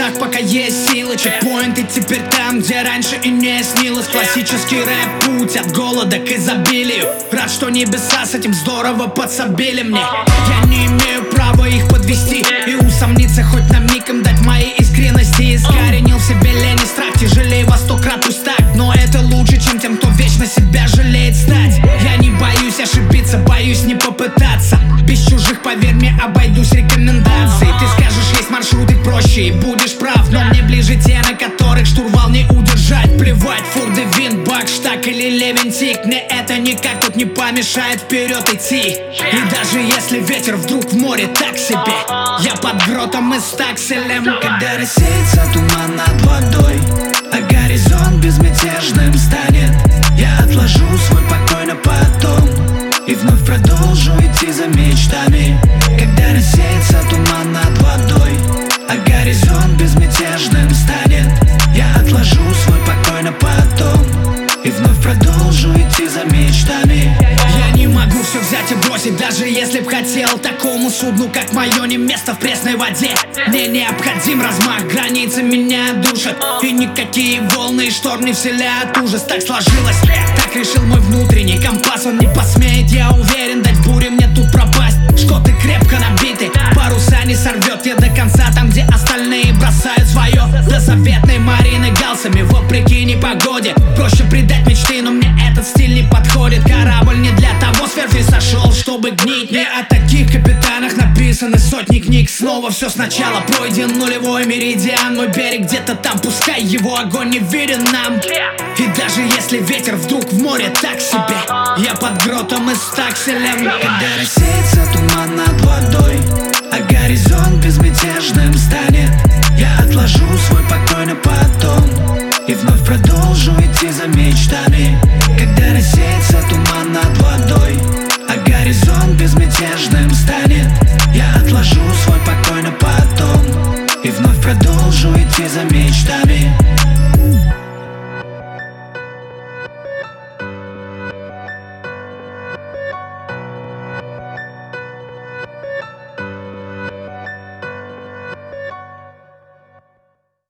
небесах, пока есть силы. Чекпоинты теперь там, где раньше и не снилось. Классический рэп, путь от голода к изобилию. Рад, что небеса с этим здорово подсобили мне. Я не имею права их подвести и усомниться хоть на миг им дать моей искренности. Искоренил в себе лень и страх, тяжелее во 100 крат пусть так. Но это лучше, чем тем, кто вечно себя жалеет стать. Я не боюсь ошибиться, боюсь не попытаться. Без чужих, поверь мне, обойдусь рекомендаций. Ты скажешь, есть маршруты проще, и будешь прав. Но мне ближе те, на которых штурвал не удержать. Плевать, фурды, винт, бакштаг или левентик. Мне это никак тут не помешает вперед идти. И даже если ветер вдруг в море так себе, я под гротом и стакселем. Когда рассеется туман над водой, а горизонт безмятежным станет, я отложу свой покой на потом и вновь продолжу идти за мечтами. Когда рассеется туман над водой, а горизонт безмятежным станет, я отложу свой покой на потом и вновь продолжу идти за мечтами. Я не могу все взять и бросить, даже если б хотел. Такому судну, как мое, не место в пресной воде. Мне необходим размах, границы меня душат, и никакие волны и шторм не вселяют ужас. Так сложилось, так решил мой внутренний компас. Он не посмеет, я уверен, дать буре мне тут пропасть. Шкоты крепко набиты, паруса не сорвет. Я до конца там, где остальные бросают свое. До заветной Марины галсами, вопреки непогоде. Проще предать мечты, но мне этот стиль не подходит. Корабль не для того с верфи сошел, чтобы гнить. Не о таких капитанах написаны сотни книг. Снова все сначала, пройден нулевой меридиан. Мой берег где-то там, пускай его огонь не виден нам. И даже если ветер вдруг в море так себе, я под гротом и стакселем. Когда рассеется туман над водой, а горизонт безмятежным станет, я отложу свой покой на потом и вновь продолжу идти за мечтами. Когда рассеется туман над водой, а горизонт безмятежным станет,